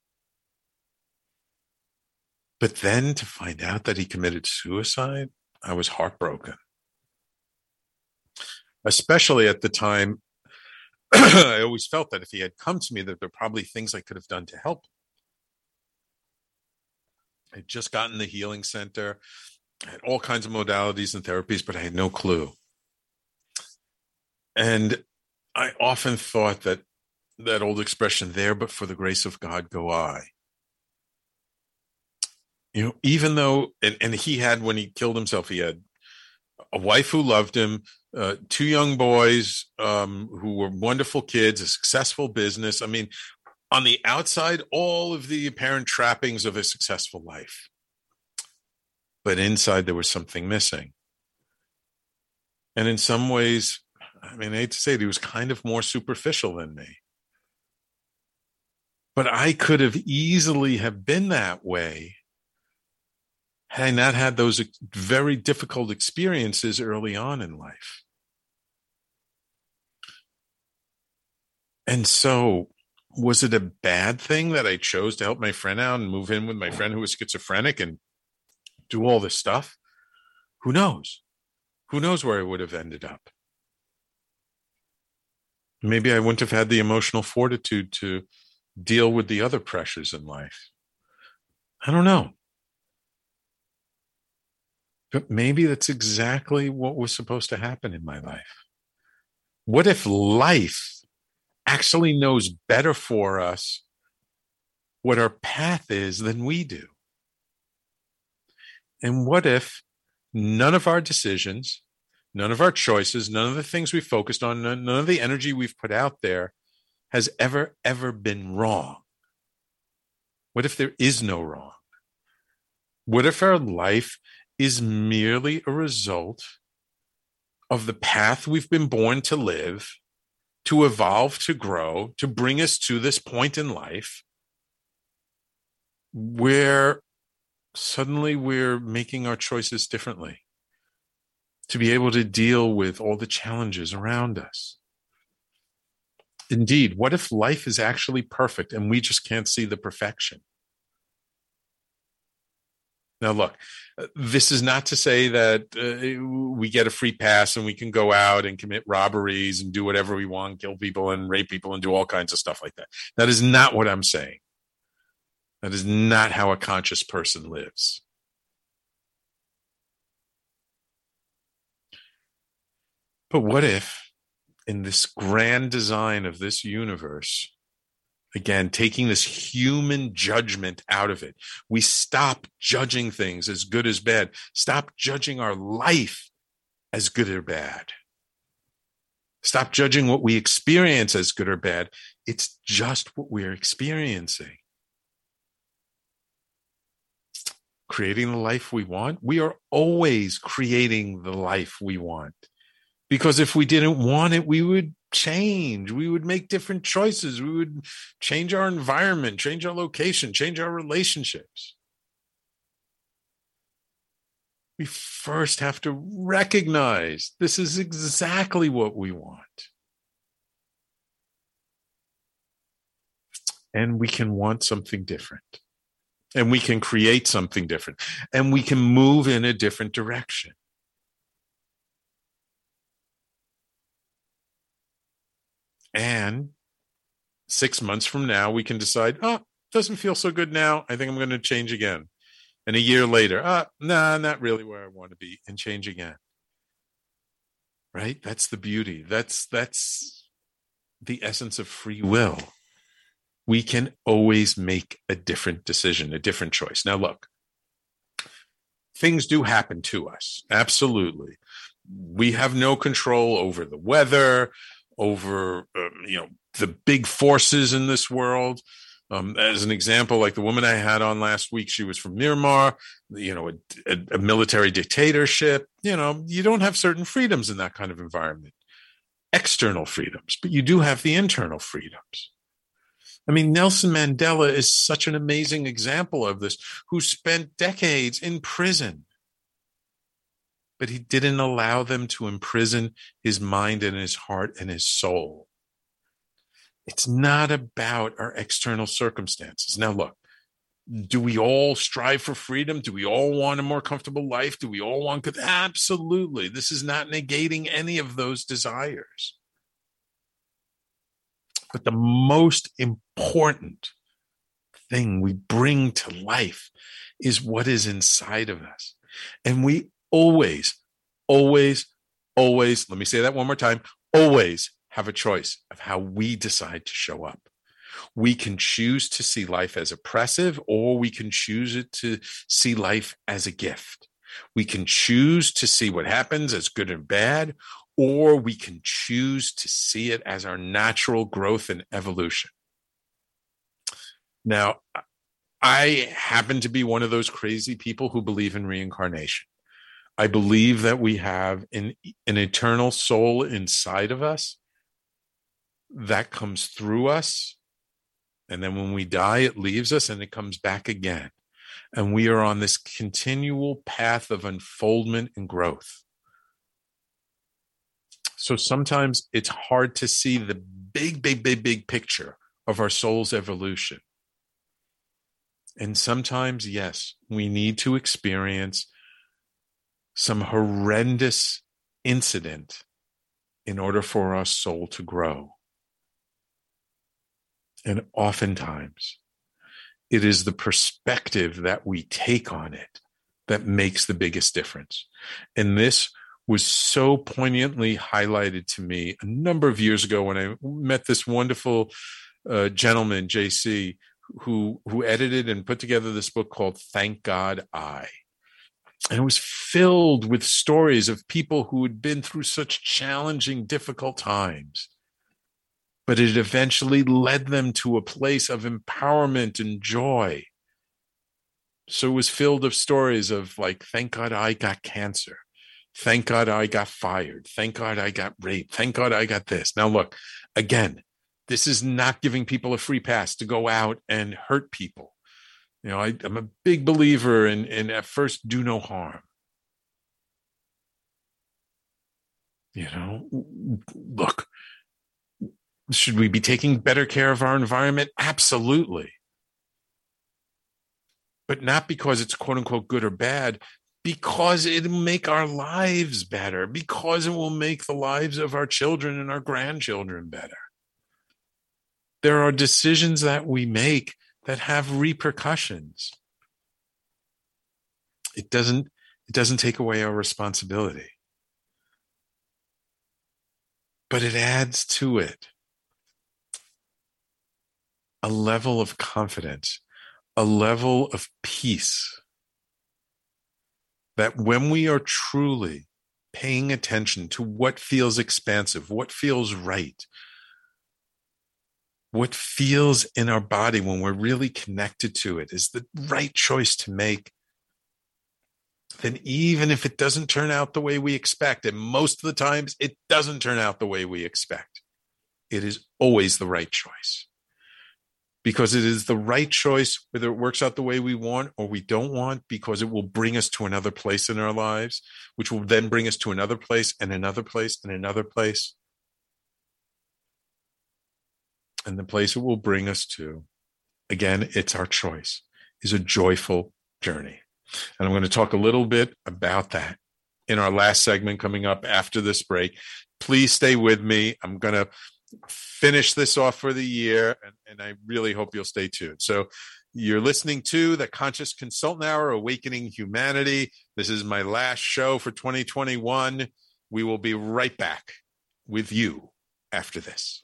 But then to find out that he committed suicide, I was heartbroken. Especially at the time, I always felt that if he had come to me, that there were probably things I could have done to help him. I had just gotten the healing center. I had all kinds of modalities and therapies, but I had no clue. And I often thought that that old expression, there but for the grace of God go I. You know, even though, and, and he had, when he killed himself, he had a wife who loved him, uh, two young boys um, who were wonderful kids, a successful business. I mean, on the outside, all of the apparent trappings of a successful life. But inside, there was something missing. And in some ways, I mean, I hate to say it, he was kind of more superficial than me. But I could have easily have been that way had I not had those very difficult experiences early on in life. And so, was it a bad thing that I chose to help my friend out and move in with my friend who was schizophrenic and do all this stuff? Who knows? Who knows where I would have ended up? Maybe I wouldn't have had the emotional fortitude to deal with the other pressures in life. I don't know. But maybe that's exactly what was supposed to happen in my life. What if life actually knows better for us what our path is than we do? And what if none of our decisions, none of our choices, none of the things we focused on, none, none of the energy we've put out there has ever, ever been wrong? What if there is no wrong? What if our life is merely a result of the path we've been born to live, to evolve, to grow, to bring us to this point in life where suddenly we're making our choices differently to be able to deal with all the challenges around us? Indeed, what if life is actually perfect and we just can't see the perfection? Now, look, this is not to say that uh, we get a free pass and we can go out and commit robberies and do whatever we want, kill people and rape people and do all kinds of stuff like that. That is not what I'm saying. That is not how a conscious person lives. But what if, in this grand design of this universe, again, taking this human judgment out of it, we stop judging things as good as bad, stop judging our life as good or bad, stop judging what we experience as good or bad. It's just what we're experiencing. Creating the life we want. We are always creating the life we want. Because if we didn't want it, we would change. We would make different choices. We would change our environment, change our location, change our relationships. We first have to recognize this is exactly what we want. And we can want something different. And we can create something different. And we can move in a different direction. And six months from now, we can decide, oh, doesn't feel so good now. I think I'm going to change again. And a year later, ah, oh, nah, not really where I want to be, and change again. Right? That's the beauty. That's that's the essence of free will. We can always make a different decision, a different choice. Now, look, things do happen to us. Absolutely. We have no control over the weather, over, um, you know, the big forces in this world. Um, as an example, like the woman I had on last week, she was from Myanmar, you know, a, a, a military dictatorship. You know, you don't have certain freedoms in that kind of environment, external freedoms, but you do have the internal freedoms. I mean, Nelson Mandela is such an amazing example of this, who spent decades in prison, but he didn't allow them to imprison his mind and his heart and his soul. It's not about our external circumstances. Now, look, do we all strive for freedom? Do we all want a more comfortable life? Do we all want good? Absolutely. This is not negating any of those desires. But the most important thing we bring to life is what is inside of us. And we always, always, always, let me say that one more time, always have a choice of how we decide to show up. We can choose to see life as oppressive, or we can choose it to see life as a gift. We can choose to see what happens as good and bad, or we can choose to see it as our natural growth and evolution. Now, I happen to be one of those crazy people who believe in reincarnation. I believe that we have an, an eternal soul inside of us that comes through us. And then when we die, it leaves us and it comes back again. And we are on this continual path of unfoldment and growth. So sometimes it's hard to see the big, big, big, big picture of our soul's evolution. And sometimes, yes, we need to experience some horrendous incident in order for our soul to grow. And oftentimes, it is the perspective that we take on it that makes the biggest difference. And this was so poignantly highlighted to me a number of years ago when I met this wonderful uh, gentleman, J C, who who edited and put together this book called Thank God I. And it was filled with stories of people who had been through such challenging, difficult times. But it eventually led them to a place of empowerment and joy. So it was filled of stories of like, thank God I got cancer. Thank God I got fired. Thank God I got raped. Thank God I got this. Now, look, again, this is not giving people a free pass to go out and hurt people. You know, I, I'm a big believer in, in at first, do no harm. You know, look, should we be taking better care of our environment? Absolutely. But not because it's quote unquote good or bad, because it'll make our lives better, because it will make the lives of our children and our grandchildren better. There are decisions that we make that have repercussions. It doesn't, it doesn't take away our responsibility, but it adds to it a level of confidence, a level of peace, that when we are truly paying attention to what feels expansive, what feels right, what feels in our body when we're really connected to it is the right choice to make, then even if it doesn't turn out the way we expect, and most of the times it doesn't turn out the way we expect, it is always the right choice. Because it is the right choice, whether it works out the way we want or we don't want, because it will bring us to another place in our lives, which will then bring us to another place and another place and another place. And the place it will bring us to, again, it's our choice, is a joyful journey. And I'm going to talk a little bit about that in our last segment coming up after this break. Please stay with me. I'm going to finish this off for the year, and, and I really hope you'll stay tuned. So you're listening to the Conscious Consultant Hour, Awakening Humanity. This is my last show for twenty twenty-one. We will be right back with you after this.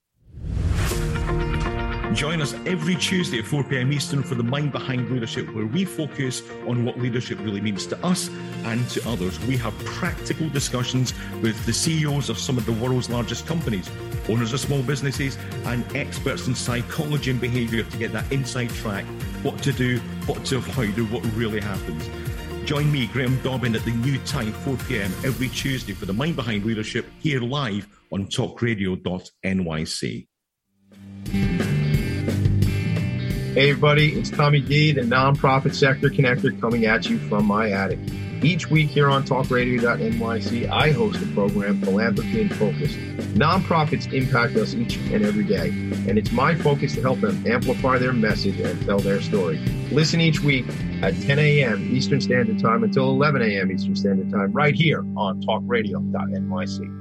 Join us every Tuesday at four p.m. Eastern for The Mind Behind Leadership, where we focus on what leadership really means to us and to others. We have practical discussions with the C E Os of some of the world's largest companies, owners of small businesses, and experts in psychology and behavior to get that inside track, what to do, what to avoid, and what really happens. Join me, Graham Dobbin, at the new time, four p.m. every Tuesday for The Mind Behind Leadership, here live on talk radio dot N Y C. Hey everybody, it's Tommy D, the nonprofit sector connector, coming at you from my attic. Each week here on talk radio dot N Y C, I host a program, Philanthropy in Focus. Nonprofits impact us each and every day, and it's my focus to help them amplify their message and tell their story. Listen each week at ten a.m. Eastern Standard Time until eleven a.m. Eastern Standard Time, right here on talk radio dot N Y C.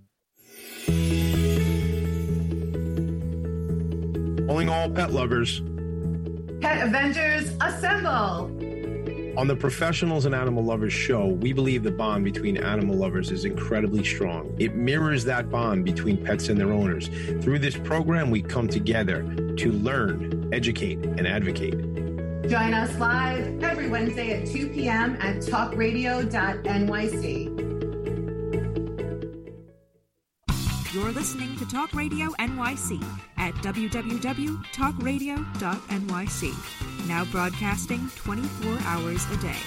Calling all pet lovers. Pet Avengers, assemble! On the Professionals and Animal Lovers show, we believe the bond between animal lovers is incredibly strong. It mirrors that bond between pets and their owners. Through this program, we come together to learn, educate, and advocate. Join us live every Wednesday at two p.m. at talk radio dot N Y C. You're listening to Talk Radio N Y C at w w w dot talk radio dot N Y C. Now broadcasting twenty-four hours a day.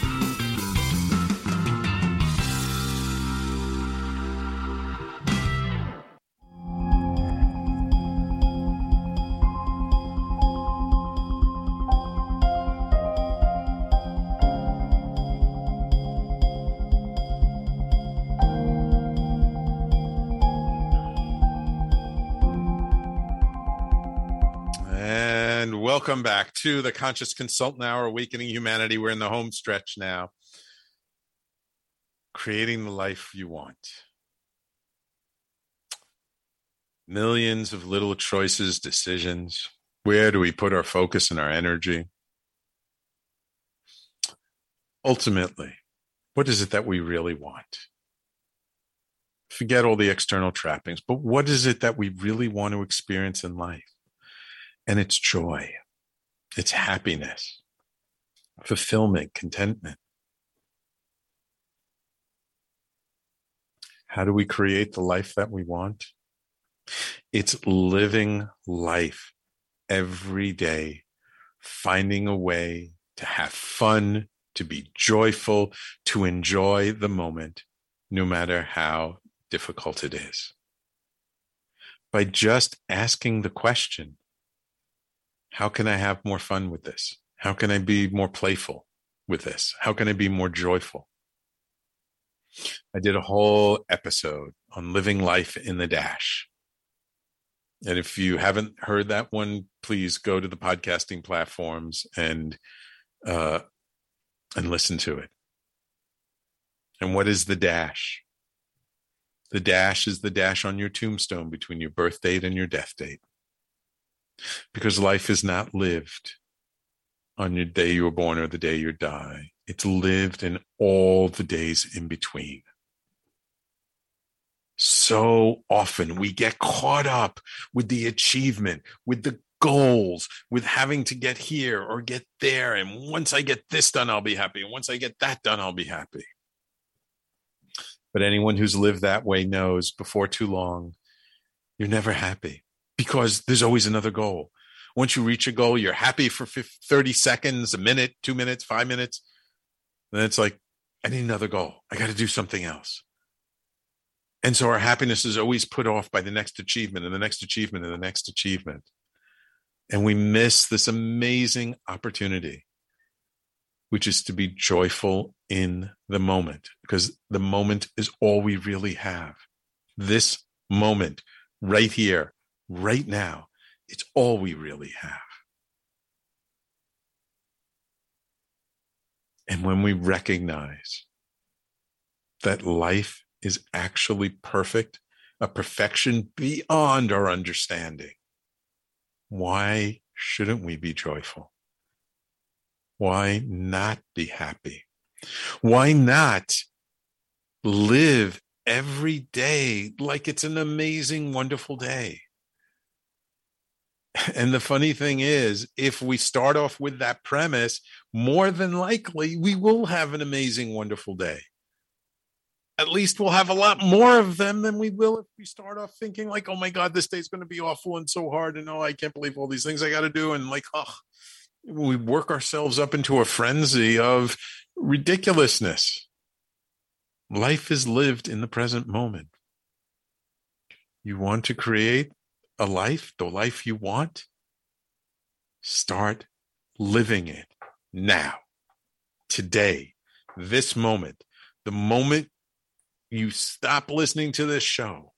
Welcome back to the Conscious Consultant Hour, Awakening Humanity. We're in the home stretch now. Creating the life you want. Millions of little choices, decisions. Where do we put our focus and our energy? Ultimately, what is it that we really want? Forget all the external trappings, but what is it that we really want to experience in life? And it's joy. It's happiness, fulfillment, contentment. How do we create the life that we want? It's living life every day, finding a way to have fun, to be joyful, to enjoy the moment, no matter how difficult it is. By just asking the question, how can I have more fun with this? How can I be more playful with this? How can I be more joyful? I did a whole episode on living life in the dash. And if you haven't heard that one, please go to the podcasting platforms and uh, and listen to it. And what is the dash? The dash is the dash on your tombstone between your birth date and your death date. Because life is not lived on your day you were born or the day you die. It's lived in all the days in between. So often we get caught up with the achievement, with the goals, with having to get here or get there. And once I get this done, I'll be happy. And once I get that done, I'll be happy. But anyone who's lived that way knows before too long, you're never happy. Because there's always another goal. Once you reach a goal, you're happy for thirty seconds, a minute, two minutes, five minutes. Then it's like, I need another goal. I got to do something else. And so our happiness is always put off by the next achievement and the next achievement and the next achievement. And we miss this amazing opportunity, which is to be joyful in the moment, because the moment is all we really have. This moment, right here, right now, it's all we really have. And when we recognize that life is actually perfect, a perfection beyond our understanding, why shouldn't we be joyful? Why not be happy? Why not live every day like it's an amazing, wonderful day? And the funny thing is, if we start off with that premise, more than likely we will have an amazing, wonderful day. At least we'll have a lot more of them than we will if we start off thinking like, oh my God, this day's going to be awful and so hard. And oh, I can't believe all these things I got to do. And like, oh, we work ourselves up into a frenzy of ridiculousness. Life is lived in the present moment. You want to create a life, the life you want? Start living it now, today, this moment. The moment you stop listening to this show,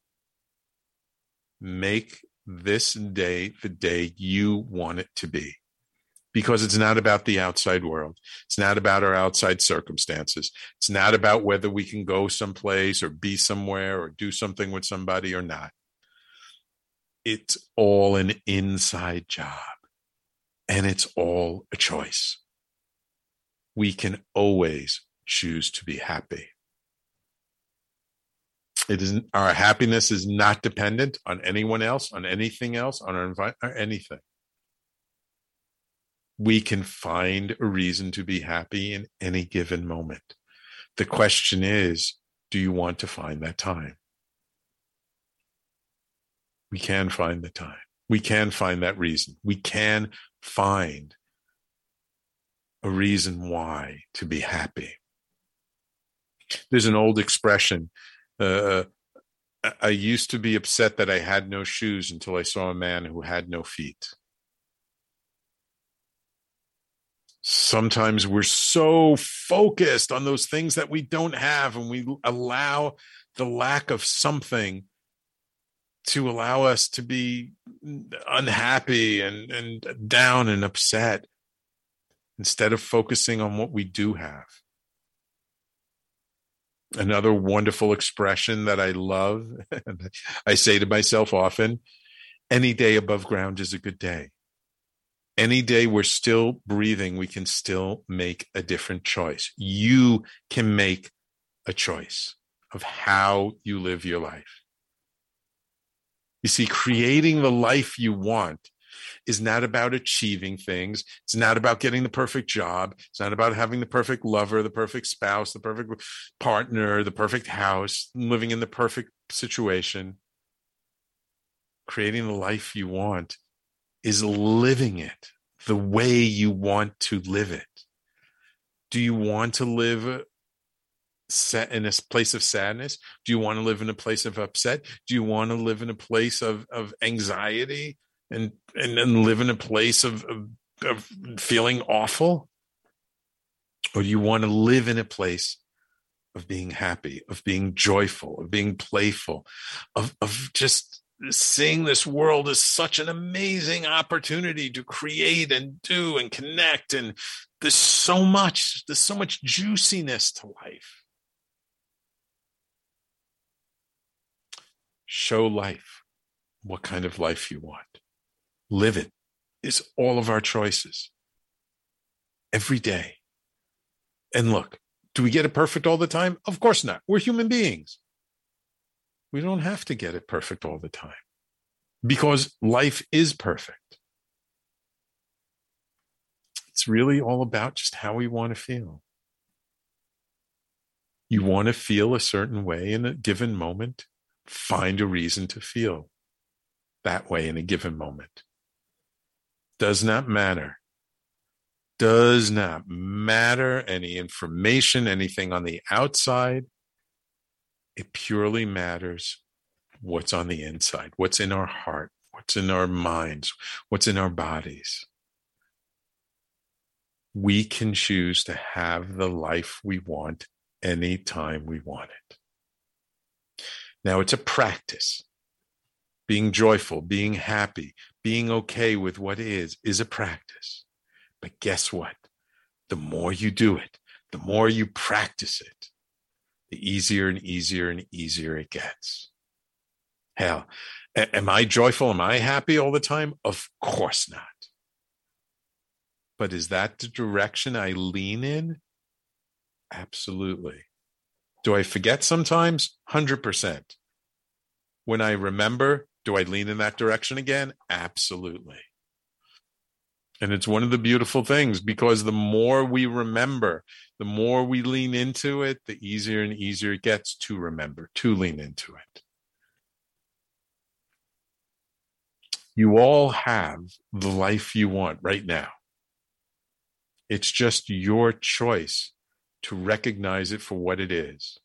make this day the day you want it to be. Because it's not about the outside world. It's not about our outside circumstances. It's not about whether we can go someplace or be somewhere or do something with somebody or not. It's all an inside job. And it's all a choice. We can always choose to be happy. It isn't, our happiness is not dependent on anyone else, on anything else, on our environment, or anything. We can find a reason to be happy in any given moment. The question is, do you want to find that time? We can find the time. We can find that reason. We can find a reason why to be happy. There's an old expression. Uh, I used to be upset that I had no shoes until I saw a man who had no feet. Sometimes we're so focused on those things that we don't have, and we allow the lack of something to allow us to be unhappy and, and down and upset instead of focusing on what we do have. Another wonderful expression that I love, I say to myself often, any day above ground is a good day. Any day we're still breathing, we can still make a different choice. You can make a choice of how you live your life. You see, creating the life you want is not about achieving things. It's not about getting the perfect job. It's not about having the perfect lover, the perfect spouse, the perfect partner, the perfect house, living in the perfect situation. Creating the life you want is living it the way you want to live it. Do you want to live set in a place of sadness? Do you want to live in a place of upset? Do you want to live in a place of, of anxiety and, and and live in a place of, of, of feeling awful? Or do you want to live in a place of being happy, of being joyful, of being playful, of, of just seeing this world as such an amazing opportunity to create and do and connect? And there's so much, there's so much juiciness to life. Show life what kind of life you want. Live it. It's all of our choices. Every day. And look, do we get it perfect all the time? Of course not. We're human beings. We don't have to get it perfect all the time because life is perfect. It's really all about just how we want to feel. You want to feel a certain way in a given moment? Find a reason to feel that way in a given moment. Does not matter does not matter any information, anything on the outside. It purely matters what's on the inside, what's in our heart, what's in our minds, what's in our bodies. We can choose to have the life we want anytime we want it. Now, it's a practice. Being joyful, being happy, being okay with what is, is a practice. But guess what? The more you do it, the more you practice it, the easier and easier and easier it gets. Hell, am I joyful? Am I happy all the time? Of course not. But is that the direction I lean in? Absolutely. Do I forget sometimes? one hundred percent. When I remember, do I lean in that direction again? Absolutely. And it's one of the beautiful things, because the more we remember, the more we lean into it, the easier and easier it gets to remember, to lean into it. You all have the life you want right now. It's just your choice to recognize it for what it is.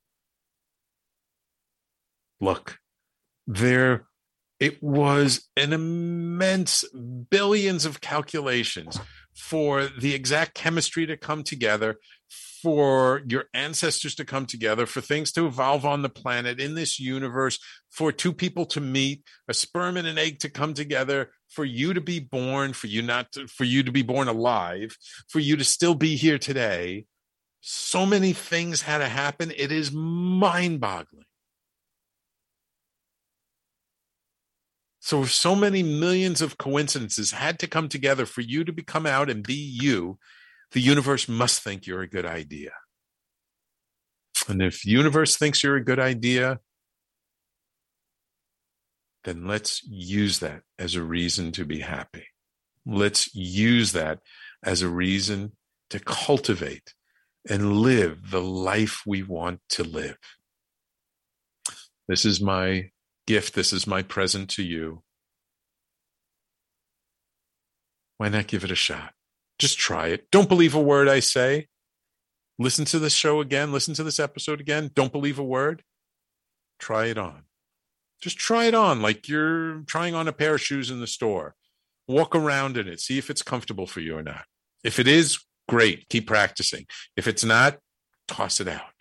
Look, there it was an immense billions of calculations for the exact chemistry to come together, for your ancestors to come together, for things to evolve on the planet, in this universe, for two people to meet, a sperm and an egg to come together, for you to be born, for you not to, for you to be born alive, for you to still be here today. So many things had to happen. It is mind-boggling. So if so many millions of coincidences had to come together for you to come out and be you, the universe must think you're a good idea. And if the universe thinks you're a good idea, then let's use that as a reason to be happy. Let's use that as a reason to cultivate and live the life we want to live. This is my gift. This is my present to you. Why not give it a shot? Just try it. Don't believe a word I say. Listen to this show again. Listen to this episode again. Don't believe a word. Try it on. Just try it on like you're trying on a pair of shoes in the store. Walk around in it. See if it's comfortable for you or not. If it is, great. Keep practicing. If it's not, toss it out.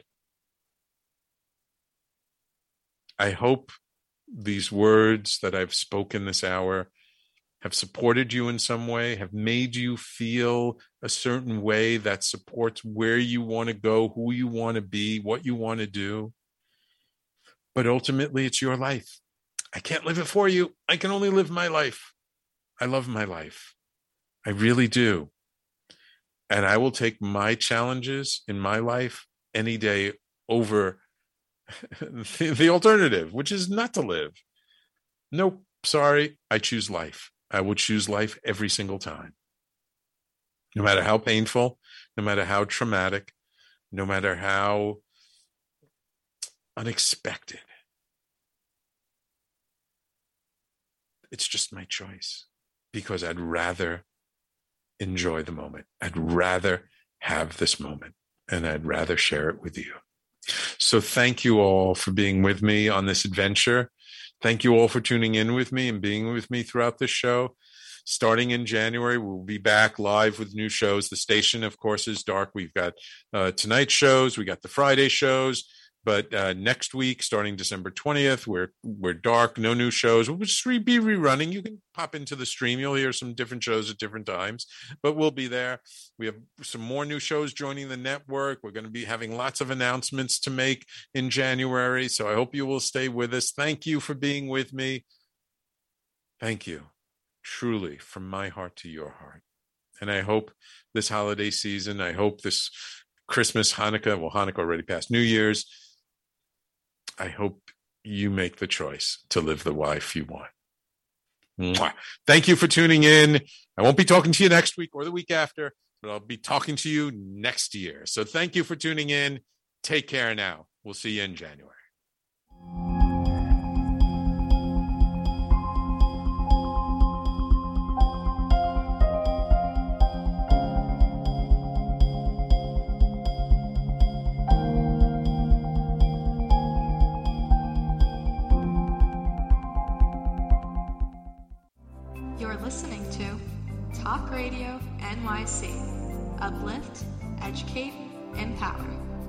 I hope these words that I've spoken this hour have supported you in some way, have made you feel a certain way that supports where you want to go, who you want to be, what you want to do. But ultimately, it's your life. I can't live it for you. I can only live my life. I love my life. I really do. And I will take my challenges in my life any day over the, the alternative, which is not to live. Nope, sorry, I choose life. I will choose life every single time. No matter how painful, no matter how traumatic, no matter how unexpected. It's just my choice, because I'd rather enjoy the moment. I'd rather have this moment, and I'd rather share it with you. So thank you all for being with me on this adventure. Thank you all for tuning in with me and being with me throughout this show. Starting in January, we'll be back live with new shows. The station, of course, is dark. We've got uh, tonight's shows. We got the Friday shows. But uh, next week, starting December twentieth, we're we're dark, no new shows. We'll just re- be rerunning. You can pop into the stream. You'll hear some different shows at different times, but we'll be there. We have some more new shows joining the network. We're going to be having lots of announcements to make in January, so I hope you will stay with us. Thank you for being with me. Thank you, truly, from my heart to your heart. And I hope this holiday season, I hope this Christmas, Hanukkah, well, Hanukkah already passed, New Year's, I hope you make the choice to live the life you want. Mwah. Thank you for tuning in. I won't be talking to you next week or the week after, but I'll be talking to you next year. So thank you for tuning in. Take care now. We'll see you in January. You're listening to Talk Radio N Y C. Uplift, educate, empower.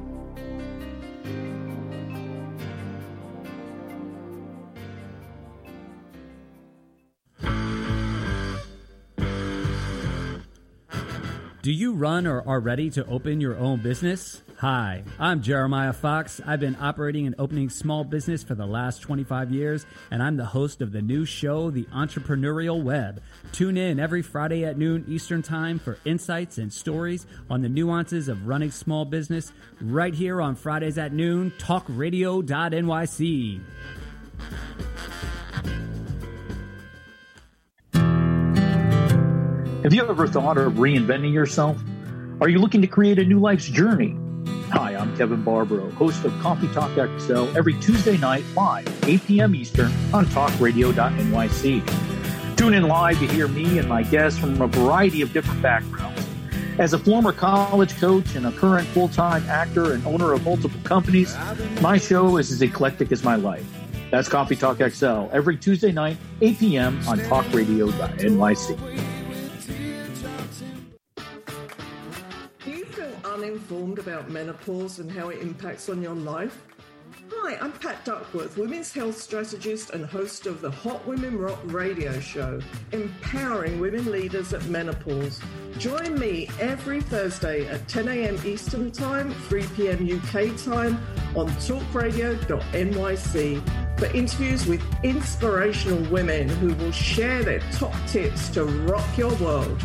Do you run or are ready to open your own business? Hi, I'm Jeremiah Fox. I've been operating and opening small business for the last twenty-five years, and I'm the host of the new show, The Entrepreneurial Web. Tune in every Friday at noon Eastern Time for insights and stories on the nuances of running small business right here on Fridays at noon, talk radio dot N Y C. Have you ever thought of reinventing yourself? Are you looking to create a new life's journey? Hi, I'm Kevin Barbaro, host of Coffee Talk X L every Tuesday night live, eight p.m. Eastern on talk radio dot N Y C. Tune in live to hear me and my guests from a variety of different backgrounds. As a former college coach and a current full-time actor and owner of multiple companies, my show is as eclectic as my life. That's Coffee Talk X L every Tuesday night, eight p.m. on talk radio dot N Y C. Uninformed about menopause and how it impacts on your life? Hi, I'm Pat Duckworth, women's health strategist and host of the Hot Women Rock radio show, empowering women leaders at menopause. Join me every Thursday at ten a.m. Eastern Time, three p.m. U K time on talk radio dot N Y C for interviews with inspirational women who will share their top tips to rock your world.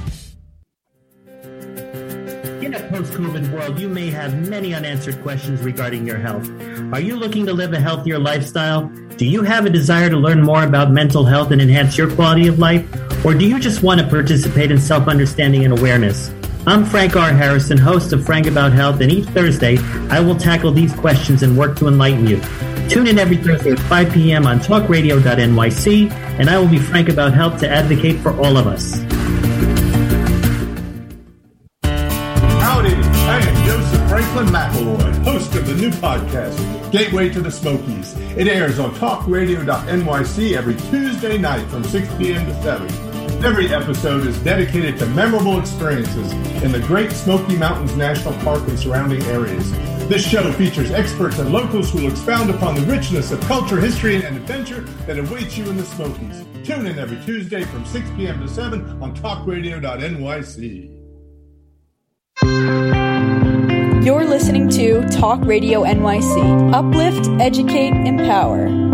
In a post-COVID world, you may have many unanswered questions regarding your health. Are you looking to live a healthier lifestyle? Do you have a desire to learn more about mental health and enhance your quality of life? Or do you just want to participate in self-understanding and awareness? I'm Frank R. Harrison, host of Frank About Health, and each Thursday, I will tackle these questions and work to enlighten you. Tune in every Thursday at five p.m. on talk radio dot N Y C, and I will be Frank About Health to advocate for all of us. Franklin McElroy, host of the new podcast, Gateway to the Smokies. It airs on talk radio dot N Y C every Tuesday night from six p.m. to seven. Every episode is dedicated to memorable experiences in the Great Smoky Mountains National Park and surrounding areas. This show features experts and locals who will expound upon the richness of culture, history, and adventure that awaits you in the Smokies. Tune in every Tuesday from six p.m. to seven on talk radio dot N Y C. You're listening to Talk Radio N Y C. Uplift, educate, empower.